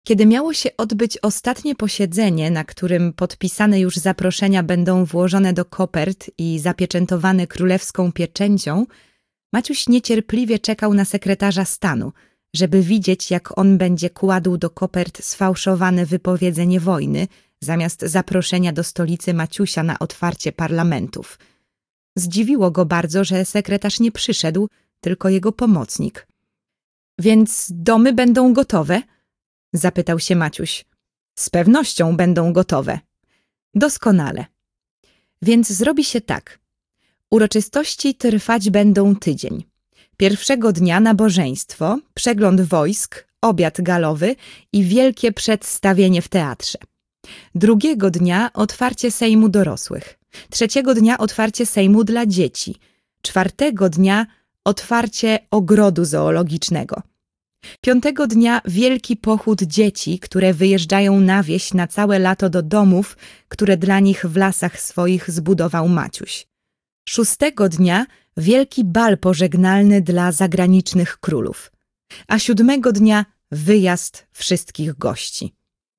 Kiedy miało się odbyć ostatnie posiedzenie, na którym podpisane już zaproszenia będą włożone do kopert i zapieczętowane królewską pieczęcią, Maciuś niecierpliwie czekał na sekretarza stanu, żeby widzieć, jak on będzie kładł do kopert sfałszowane wypowiedzenie wojny zamiast zaproszenia do stolicy Maciusia na otwarcie parlamentów. Zdziwiło go bardzo, że sekretarz nie przyszedł, tylko jego pomocnik. – Więc domy będą gotowe? – zapytał się Maciuś. – Z pewnością będą gotowe. – Doskonale. Więc zrobi się tak. Uroczystości trwać będą tydzień. Pierwszego dnia nabożeństwo, przegląd wojsk, obiad galowy i wielkie przedstawienie w teatrze. Drugiego dnia otwarcie Sejmu dorosłych. Trzeciego dnia otwarcie Sejmu dla dzieci. Czwartego dnia otwarcie ogrodu zoologicznego. Piątego dnia wielki pochód dzieci, które wyjeżdżają na wieś na całe lato do domów, które dla nich w lasach swoich zbudował Maciuś. Szóstego dnia wielki bal pożegnalny dla zagranicznych królów. A siódmego dnia wyjazd wszystkich gości.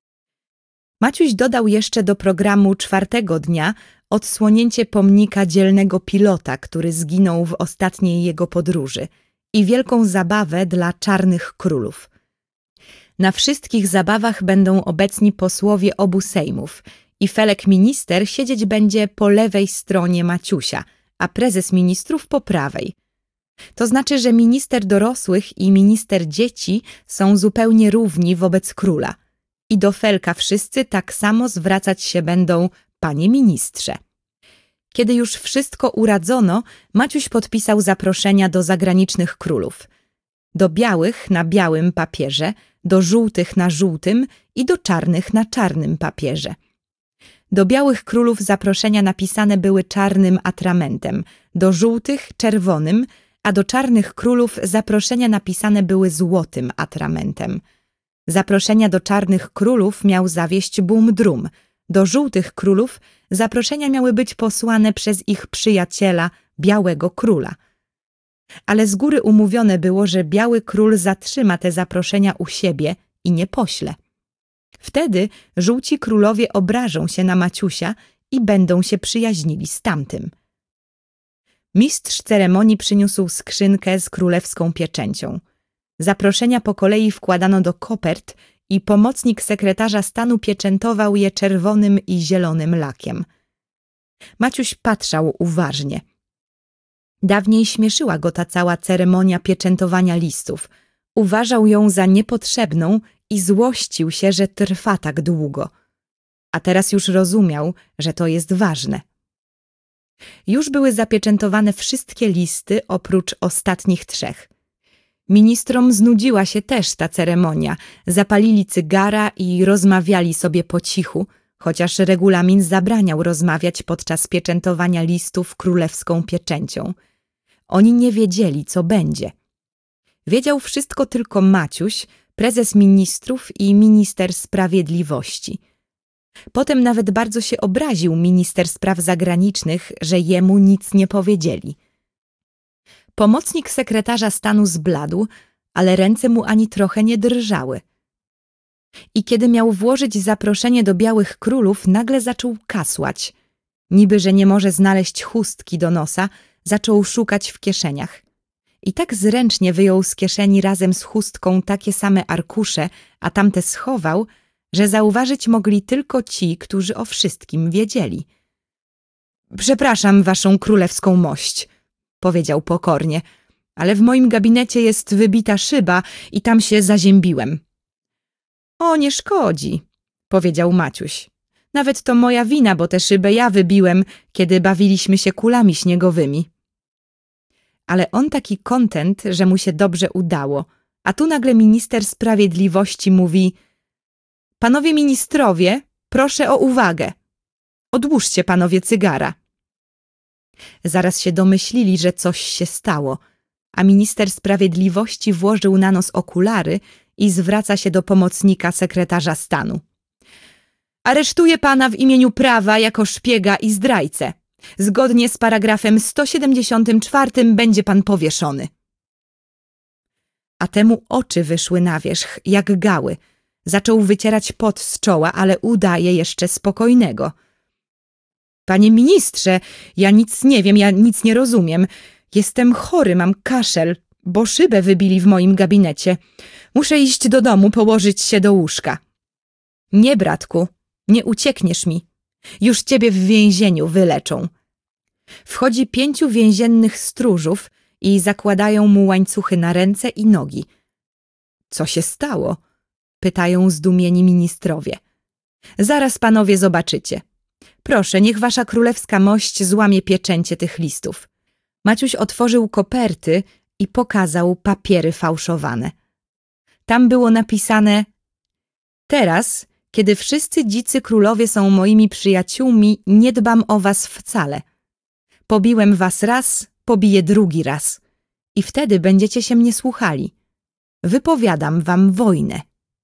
Maciuś dodał jeszcze do programu czwartego dnia odsłonięcie pomnika dzielnego pilota, który zginął w ostatniej jego podróży, i wielką zabawę dla czarnych królów. Na wszystkich zabawach będą obecni posłowie obu sejmów i Felek minister siedzieć będzie po lewej stronie Maciusia, a prezes ministrów po prawej. To znaczy, że minister dorosłych i minister dzieci są zupełnie równi wobec króla i do Felka wszyscy tak samo zwracać się będą: panie ministrze. Kiedy już wszystko uradzono, Maciuś podpisał zaproszenia do zagranicznych królów. Do białych na białym papierze, do żółtych na żółtym i do czarnych na czarnym papierze. Do białych królów zaproszenia napisane były czarnym atramentem, do żółtych czerwonym, a do czarnych królów zaproszenia napisane były złotym atramentem. Zaproszenia do czarnych królów miał zawieść Bum-Drum, do żółtych królów zaproszenia miały być posłane przez ich przyjaciela, białego króla. Ale z góry umówione było, że biały król zatrzyma te zaproszenia u siebie i nie pośle. Wtedy żółci królowie obrażą się na Maciusia i będą się przyjaźnili z tamtym. Mistrz ceremonii przyniósł skrzynkę z królewską pieczęcią. Zaproszenia po kolei wkładano do kopert i pomocnik sekretarza stanu pieczętował je czerwonym i zielonym lakiem. Maciuś patrzał uważnie. Dawniej śmieszyła go ta cała ceremonia pieczętowania listów. Uważał ją za niepotrzebną i złościł się, że trwa tak długo. A teraz już rozumiał, że to jest ważne. Już były zapieczętowane wszystkie listy oprócz ostatnich 3. Ministrom znudziła się też ta ceremonia. Zapalili cygara i rozmawiali sobie po cichu, chociaż regulamin zabraniał rozmawiać podczas pieczętowania listów królewską pieczęcią. Oni nie wiedzieli, co będzie. Wiedział wszystko tylko Maciuś, prezes ministrów i minister sprawiedliwości. Potem nawet bardzo się obraził minister spraw zagranicznych, że jemu nic nie powiedzieli. Pomocnik sekretarza stanu zbladł, ale ręce mu ani trochę nie drżały. I kiedy miał włożyć zaproszenie do białych królów, nagle zaczął kasłać. Niby, że nie może znaleźć chustki do nosa, zaczął szukać w kieszeniach. I tak zręcznie wyjął z kieszeni razem z chustką takie same arkusze, a tamte schował, że zauważyć mogli tylko ci, którzy o wszystkim wiedzieli. Przepraszam waszą królewską mość, powiedział pokornie, ale w moim gabinecie jest wybita szyba i tam się zaziębiłem. O, nie szkodzi, powiedział Maciuś. Nawet to moja wina, bo tę szybę ja wybiłem, kiedy bawiliśmy się kulami śniegowymi. Ale on taki kontent, że mu się dobrze udało, a tu nagle minister sprawiedliwości mówi: panowie ministrowie, proszę o uwagę. Odłóżcie panowie cygara. Zaraz się domyślili, że coś się stało, a minister sprawiedliwości włożył na nos okulary i zwraca się do pomocnika sekretarza stanu. Aresztuję pana w imieniu prawa jako szpiega i zdrajcę. Zgodnie z paragrafem 174 będzie pan powieszony. A temu oczy wyszły na wierzch, jak gały. Zaczął wycierać pot z czoła, ale udaje jeszcze spokojnego. Panie ministrze, ja nic nie wiem, ja nic nie rozumiem. Jestem chory, mam kaszel, bo szybę wybili w moim gabinecie. Muszę iść do domu, położyć się do łóżka. Nie, bratku, nie uciekniesz mi. Już ciebie w więzieniu wyleczą. Wchodzi 5 więziennych stróżów i zakładają mu łańcuchy na ręce i nogi. Co się stało? Pytają zdumieni ministrowie. Zaraz panowie zobaczycie. Proszę, niech wasza królewska mość złamie pieczęcie tych listów. Maciuś otworzył koperty i pokazał papiery fałszowane. Tam było napisane: teraz, kiedy wszyscy dzicy królowie są moimi przyjaciółmi, nie dbam o was wcale. Pobiłem was raz, pobiję drugi raz. I wtedy będziecie się mnie słuchali. Wypowiadam wam wojnę.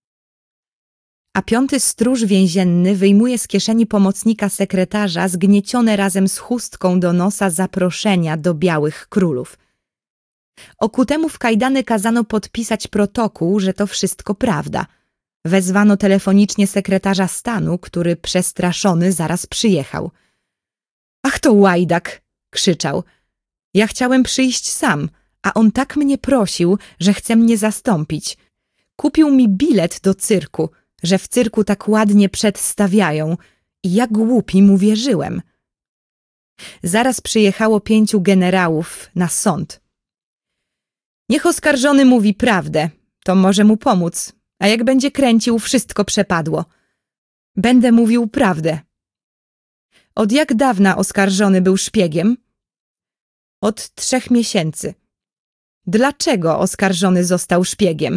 A 5. stróż więzienny wyjmuje z kieszeni pomocnika sekretarza zgniecione razem z chustką do nosa zaproszenia do białych królów. Okutemu w kajdany kazano podpisać protokół, że to wszystko prawda. Wezwano telefonicznie sekretarza stanu, który przestraszony zaraz przyjechał. Ach, to łajdak! Krzyczał. Ja chciałem przyjść sam, a on tak mnie prosił, że chce mnie zastąpić. Kupił mi bilet do cyrku, że w cyrku tak ładnie przedstawiają i ja głupi mu wierzyłem. Zaraz przyjechało 5 generałów na sąd. Niech oskarżony mówi prawdę, to może mu pomóc, a jak będzie kręcił, wszystko przepadło. Będę mówił prawdę. Od jak dawna oskarżony był szpiegiem? Od 3 miesięcy. Dlaczego oskarżony został szpiegiem?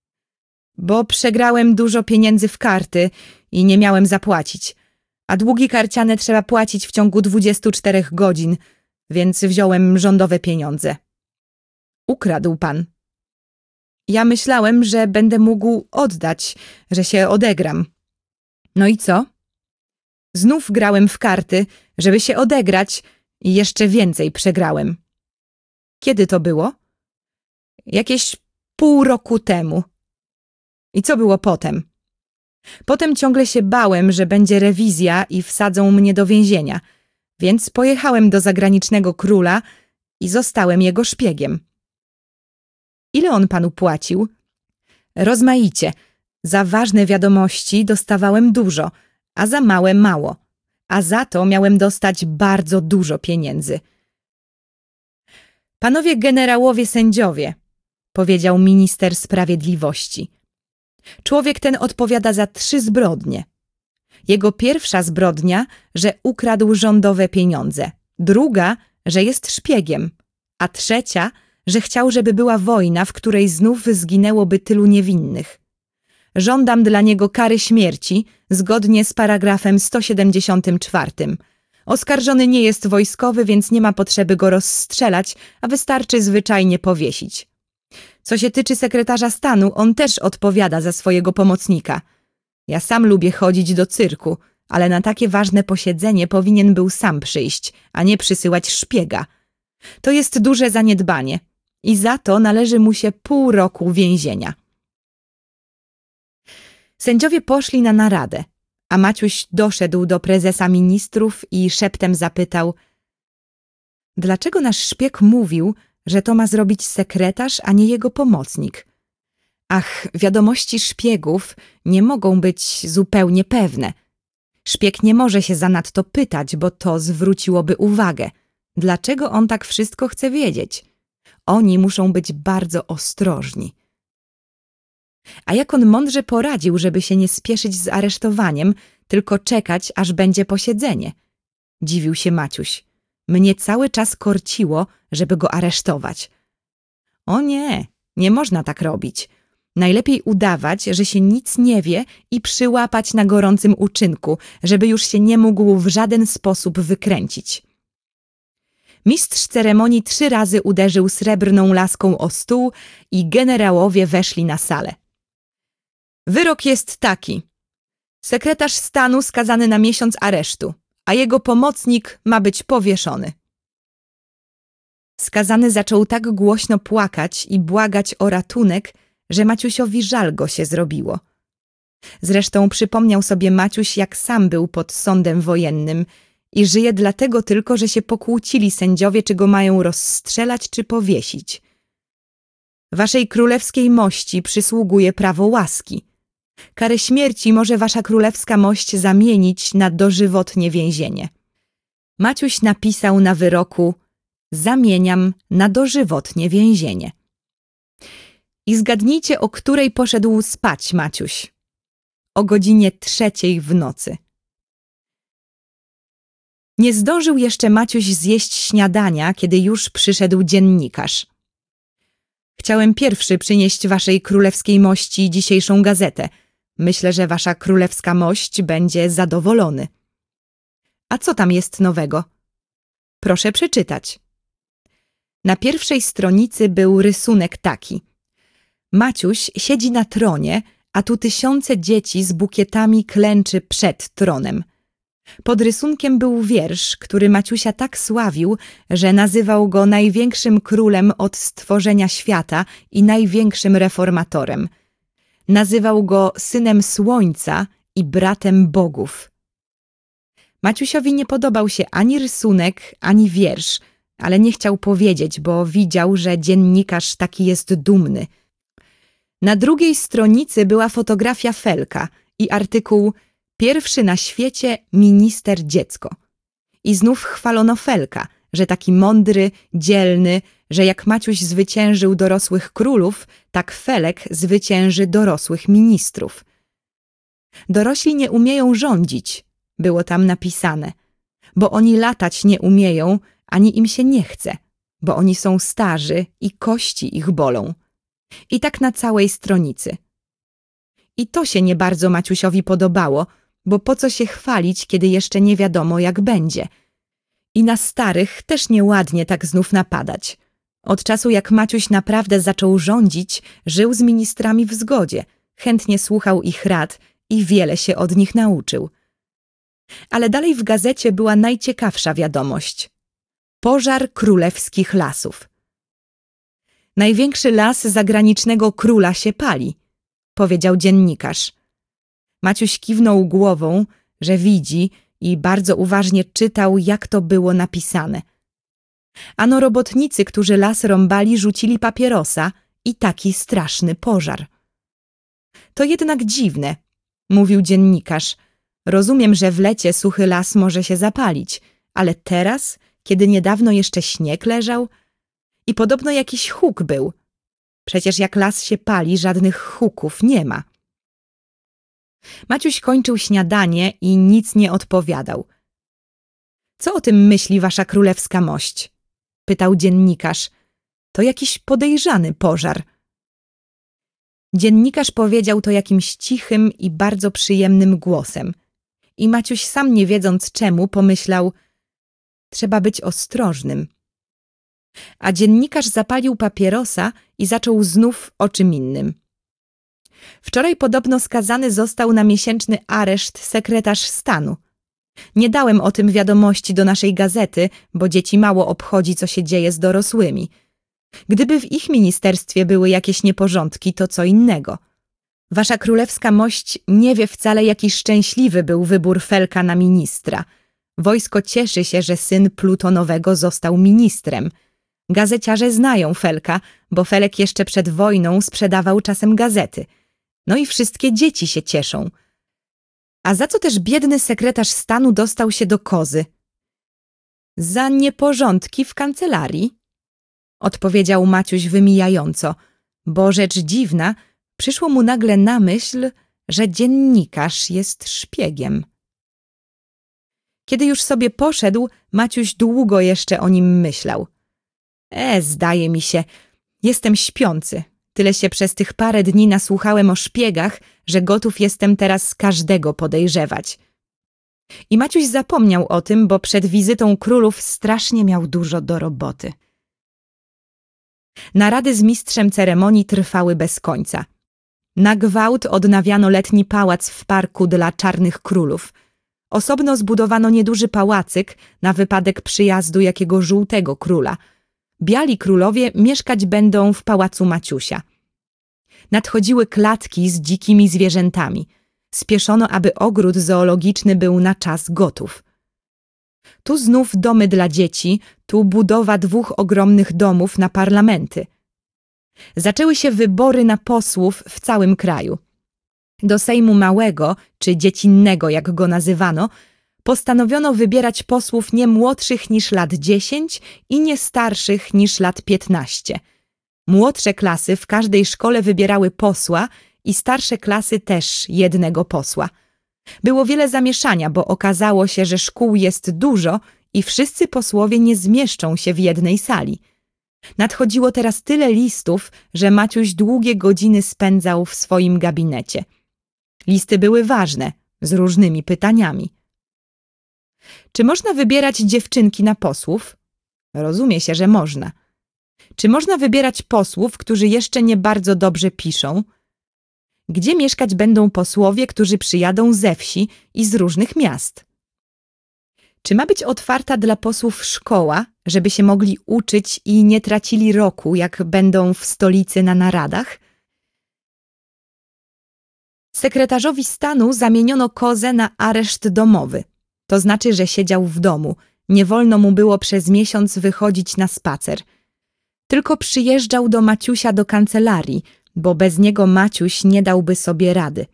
Bo przegrałem dużo pieniędzy w karty i nie miałem zapłacić, a długi karciane trzeba płacić w ciągu 24 godzin, więc wziąłem rządowe pieniądze. Ukradł pan. Ja myślałem, że będę mógł oddać, że się odegram. No i co? Znów grałem w karty, żeby się odegrać i jeszcze więcej przegrałem. Kiedy to było? Jakieś pół roku temu. I co było potem? Potem ciągle się bałem, że będzie rewizja i wsadzą mnie do więzienia, więc pojechałem do zagranicznego króla i zostałem jego szpiegiem. Ile on panu płacił? Rozmaicie. Za ważne wiadomości dostawałem dużo, a za małe mało. A za to miałem dostać bardzo dużo pieniędzy. Panowie generałowie sędziowie, powiedział minister sprawiedliwości. Człowiek ten odpowiada za 3 zbrodnie. Jego pierwsza zbrodnia, że ukradł rządowe pieniądze. Druga, że jest szpiegiem. A trzecia, że chciał, żeby była wojna, w której znów zginęłoby tylu niewinnych. Żądam dla niego kary śmierci, zgodnie z paragrafem 174. Oskarżony nie jest wojskowy, więc nie ma potrzeby go rozstrzelać, a wystarczy zwyczajnie powiesić. Co się tyczy sekretarza stanu, on też odpowiada za swojego pomocnika. Ja sam lubię chodzić do cyrku, ale na takie ważne posiedzenie powinien był sam przyjść, a nie przysyłać szpiega. To jest duże zaniedbanie i za to należy mu się pół roku więzienia. Sędziowie poszli na naradę, a Maciuś doszedł do prezesa ministrów i szeptem zapytał: dlaczego nasz szpieg mówił, że to ma zrobić sekretarz, a nie jego pomocnik? Ach, wiadomości szpiegów nie mogą być zupełnie pewne. Szpieg nie może się zanadto pytać, bo to zwróciłoby uwagę. Dlaczego on tak wszystko chce wiedzieć? Oni muszą być bardzo ostrożni. A jak on mądrze poradził, żeby się nie spieszyć z aresztowaniem, tylko czekać, aż będzie posiedzenie? Dziwił się Maciuś. Mnie cały czas korciło, żeby go aresztować. O nie, nie można tak robić. Najlepiej udawać, że się nic nie wie i przyłapać na gorącym uczynku, żeby już się nie mógł w żaden sposób wykręcić. Mistrz ceremonii 3 razy uderzył srebrną laską o stół i generałowie weszli na salę. Wyrok jest taki. Sekretarz stanu skazany na miesiąc aresztu, a jego pomocnik ma być powieszony. Skazany zaczął tak głośno płakać i błagać o ratunek, że Maciusiowi żal go się zrobiło. Zresztą przypomniał sobie Maciuś, jak sam był pod sądem wojennym i żyje dlatego tylko, że się pokłócili sędziowie, czy go mają rozstrzelać, czy powiesić. Waszej królewskiej mości przysługuje prawo łaski. Karę śmierci może wasza królewska mość zamienić na dożywotnie więzienie. Maciuś napisał na wyroku: zamieniam na dożywotnie więzienie. I zgadnijcie, o której poszedł spać Maciuś. O godzinie 3 w nocy. Nie zdążył jeszcze Maciuś zjeść śniadania, kiedy już przyszedł dziennikarz. Chciałem pierwszy przynieść waszej królewskiej mości dzisiejszą gazetę. Myślę, że wasza królewska mość będzie zadowolony. A co tam jest nowego? Proszę przeczytać. Na pierwszej stronicy był rysunek taki. Maciuś siedzi na tronie, a tu tysiące dzieci z bukietami klęczy przed tronem. Pod rysunkiem był wiersz, który Maciusia tak sławił, że nazywał go największym królem od stworzenia świata i największym reformatorem. Nazywał go synem słońca i bratem bogów. Maciusiowi nie podobał się ani rysunek, ani wiersz, ale nie chciał powiedzieć, bo widział, że dziennikarz taki jest dumny. Na drugiej stronicy była fotografia Felka i artykuł Pierwszy na świecie minister dziecko. I znów chwalono Felka, że taki mądry, dzielny, że jak Maciuś zwyciężył dorosłych królów, tak Felek zwycięży dorosłych ministrów. Dorośli nie umieją rządzić, było tam napisane, bo oni latać nie umieją, ani im się nie chce, bo oni są starzy i kości ich bolą. I tak na całej stronicy. I to się nie bardzo Maciusiowi podobało, bo po co się chwalić, kiedy jeszcze nie wiadomo, jak będzie. I na starych też nieładnie tak znów napadać. Od czasu, jak Maciuś naprawdę zaczął rządzić, żył z ministrami w zgodzie, chętnie słuchał ich rad i wiele się od nich nauczył. Ale dalej w gazecie była najciekawsza wiadomość. Pożar królewskich lasów. Największy las zagranicznego króla się pali, powiedział dziennikarz. Maciuś kiwnął głową, że widzi i bardzo uważnie czytał, jak to było napisane. Ano robotnicy, którzy las rąbali, rzucili papierosa i taki straszny pożar. To jednak dziwne, mówił dziennikarz. Rozumiem, że w lecie suchy las może się zapalić, ale teraz, kiedy niedawno jeszcze śnieg leżał i podobno jakiś huk był. Przecież jak las się pali, żadnych huków nie ma. Maciuś kończył śniadanie i nic nie odpowiadał. Co o tym myśli wasza królewska mość? Pytał dziennikarz. To jakiś podejrzany pożar. Dziennikarz powiedział to jakimś cichym i bardzo przyjemnym głosem. I Maciuś sam nie wiedząc czemu pomyślał, trzeba być ostrożnym. A dziennikarz zapalił papierosa i zaczął znów o czym innym. Wczoraj podobno skazany został na miesięczny areszt sekretarz stanu. Nie dałem o tym wiadomości do naszej gazety, bo dzieci mało obchodzi, co się dzieje z dorosłymi. Gdyby w ich ministerstwie były jakieś nieporządki, to co innego. Wasza królewska mość nie wie wcale, jaki szczęśliwy był wybór Felka na ministra. Wojsko cieszy się, że syn Plutonowego został ministrem. Gazeciarze znają Felka, bo Felek jeszcze przed wojną sprzedawał czasem gazety. No i wszystkie dzieci się cieszą. A za co też biedny sekretarz stanu dostał się do kozy? Za nieporządki w kancelarii, odpowiedział Maciuś wymijająco, bo rzecz dziwna, przyszło mu nagle na myśl, że dziennikarz jest szpiegiem. Kiedy już sobie poszedł, Maciuś długo jeszcze o nim myślał. Zdaje mi się, jestem śpiący. Tyle się przez tych parę dni nasłuchałem o szpiegach, że gotów jestem teraz każdego podejrzewać. I Maciuś zapomniał o tym, bo przed wizytą królów strasznie miał dużo do roboty. Narady z mistrzem ceremonii trwały bez końca. Na gwałt odnawiano letni pałac w parku dla czarnych królów. Osobno zbudowano nieduży pałacyk na wypadek przyjazdu jakiego żółtego króla. Biali królowie mieszkać będą w pałacu Maciusia. Nadchodziły klatki z dzikimi zwierzętami. Spieszono, aby ogród zoologiczny był na czas gotów. Tu znów domy dla dzieci, tu budowa 2 ogromnych domów na parlamenty. Zaczęły się wybory na posłów w całym kraju. Do Sejmu Małego, czy Dziecinnego, jak go nazywano, postanowiono wybierać posłów nie młodszych niż lat 10 i nie starszych niż lat 15. Młodsze klasy w każdej szkole wybierały posła i starsze klasy też jednego posła. Było wiele zamieszania, bo okazało się, że szkół jest dużo i wszyscy posłowie nie zmieszczą się w jednej sali. Nadchodziło teraz tyle listów, że Maciuś długie godziny spędzał w swoim gabinecie. Listy były ważne, z różnymi pytaniami. Czy można wybierać dziewczynki na posłów? Rozumie się, że można. Czy można wybierać posłów, którzy jeszcze nie bardzo dobrze piszą? Gdzie mieszkać będą posłowie, którzy przyjadą ze wsi i z różnych miast? Czy ma być otwarta dla posłów szkoła, żeby się mogli uczyć i nie tracili roku, jak będą w stolicy na naradach? Sekretarzowi stanu zamieniono Kozę na areszt domowy. To znaczy, że siedział w domu. Nie wolno mu było przez miesiąc wychodzić na spacer. Tylko przyjeżdżał do Maciusia do kancelarii, bo bez niego Maciuś nie dałby sobie rady.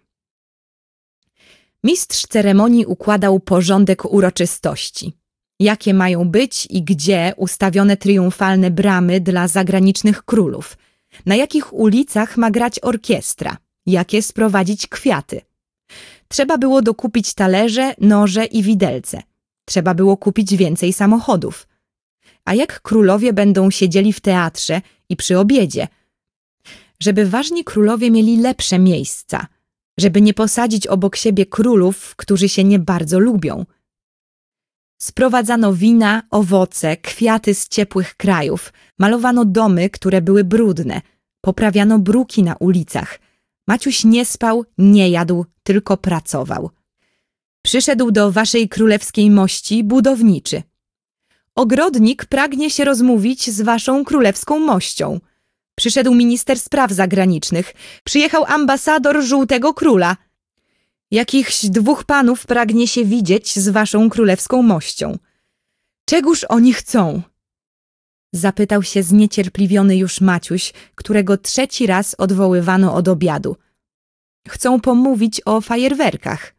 Mistrz ceremonii układał porządek uroczystości. Jakie mają być i gdzie ustawione triumfalne bramy dla zagranicznych królów? Na jakich ulicach ma grać orkiestra? Jakie sprowadzić kwiaty? Trzeba było dokupić talerze, noże i widelce. Trzeba było kupić więcej samochodów. A jak królowie będą siedzieli w teatrze i przy obiedzie? Żeby ważni królowie mieli lepsze miejsca. Żeby nie posadzić obok siebie królów, którzy się nie bardzo lubią. Sprowadzano wina, owoce, kwiaty z ciepłych krajów. Malowano domy, które były brudne. Poprawiano bruki na ulicach. Maciuś nie spał, nie jadł, tylko pracował. Przyszedł do waszej królewskiej mości budowniczy. Ogrodnik pragnie się rozmówić z waszą królewską mością. Przyszedł minister spraw zagranicznych. Przyjechał ambasador Żółtego Króla. Jakichś 2 panów pragnie się widzieć z waszą królewską mością. Czegóż oni chcą? Zapytał się zniecierpliwiony już Maciuś, którego 3. raz odwoływano od obiadu. Chcą pomówić o fajerwerkach.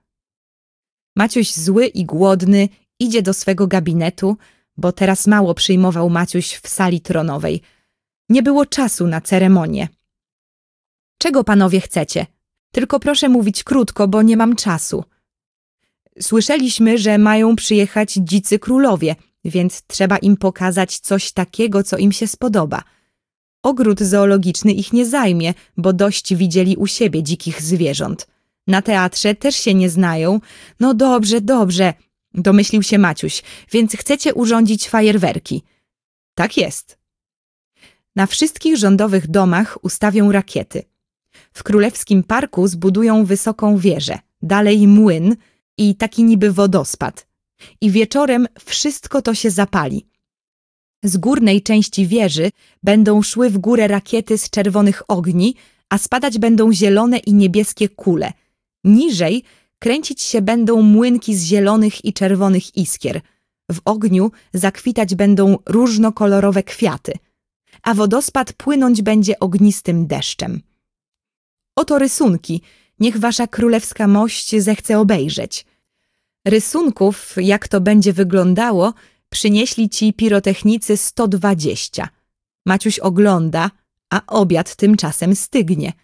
Maciuś zły i głodny idzie do swego gabinetu, bo teraz mało przyjmował Maciuś w sali tronowej. Nie było czasu na ceremonię. Czego panowie chcecie? Tylko proszę mówić krótko, bo nie mam czasu. Słyszeliśmy, że mają przyjechać dzicy królowie, więc trzeba im pokazać coś takiego, co im się spodoba. Ogród zoologiczny ich nie zajmie, bo dość widzieli u siebie dzikich zwierząt. Na teatrze też się nie znają. No dobrze, dobrze, domyślił się Maciuś, więc chcecie urządzić fajerwerki. Tak jest. Na wszystkich rządowych domach ustawią rakiety. W Królewskim Parku zbudują wysoką wieżę, dalej młyn i taki niby wodospad. I wieczorem wszystko to się zapali. Z górnej części wieży będą szły w górę rakiety z czerwonych ogni, a spadać będą zielone i niebieskie kule. Niżej kręcić się będą młynki z zielonych i czerwonych iskier. W ogniu zakwitać będą różnokolorowe kwiaty, a wodospad płynąć będzie ognistym deszczem. Oto rysunki, niech wasza królewska mość zechce obejrzeć. Rysunków, jak to będzie wyglądało, przynieśli ci pirotechnicy 120. Maciuś ogląda, a obiad tymczasem stygnie.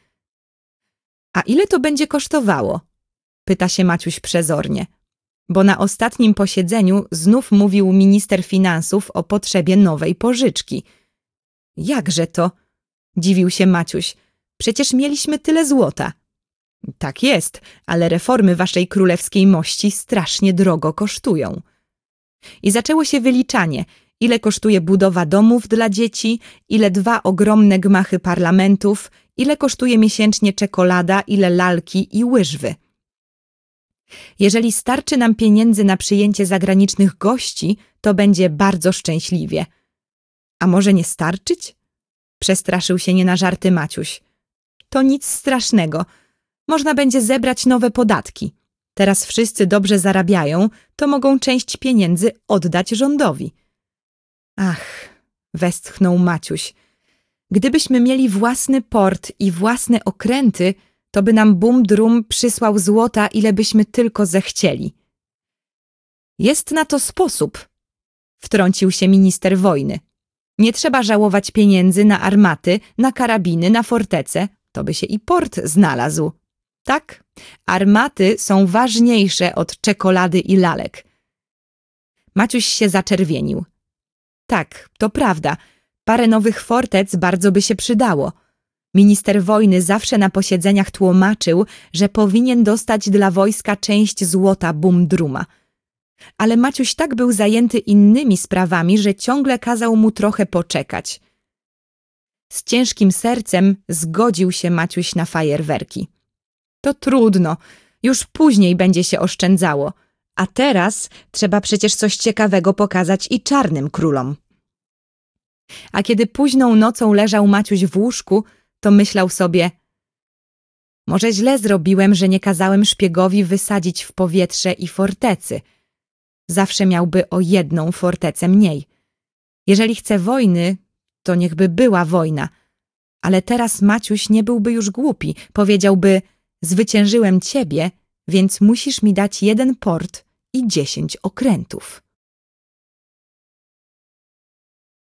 A ile to będzie kosztowało? Pyta się Maciuś przezornie, bo na ostatnim posiedzeniu znów mówił minister finansów o potrzebie nowej pożyczki. Jakże to? Dziwił się Maciuś. Przecież mieliśmy tyle złota. Tak jest, ale reformy waszej królewskiej mości strasznie drogo kosztują. I zaczęło się wyliczanie, ile kosztuje budowa domów dla dzieci, ile 2 ogromne gmachy parlamentów, ile kosztuje miesięcznie czekolada, ile lalki i łyżwy. Jeżeli starczy nam pieniędzy na przyjęcie zagranicznych gości, to będzie bardzo szczęśliwie. A może nie starczyć? Przestraszył się nie na żarty Maciuś. To nic strasznego. Można będzie zebrać nowe podatki. Teraz wszyscy dobrze zarabiają, to mogą część pieniędzy oddać rządowi. Ach, westchnął Maciuś. Gdybyśmy mieli własny port i własne okręty, to by nam Bum-Drum przysłał złota, ile byśmy tylko zechcieli. Jest na to sposób, wtrącił się minister wojny. Nie trzeba żałować pieniędzy na armaty, na karabiny, na fortece, to by się i port znalazł. Tak, armaty są ważniejsze od czekolady i lalek. Maciuś się zaczerwienił. Tak, to prawda, parę nowych fortec bardzo by się przydało. Minister wojny zawsze na posiedzeniach tłumaczył, że powinien dostać dla wojska część złota Bum-Druma. Ale Maciuś tak był zajęty innymi sprawami, że ciągle kazał mu trochę poczekać. Z ciężkim sercem zgodził się Maciuś na fajerwerki. To trudno, już później będzie się oszczędzało, a teraz trzeba przecież coś ciekawego pokazać i czarnym królom. A kiedy późną nocą leżał Maciuś w łóżku, to myślał sobie: może źle zrobiłem, że nie kazałem szpiegowi wysadzić w powietrze i fortecy. Zawsze miałby o jedną fortecę mniej. Jeżeli chce wojny, to niechby była wojna. Ale teraz Maciuś nie byłby już głupi. Powiedziałby: zwyciężyłem ciebie, więc musisz mi dać 1 port i 10 okrętów.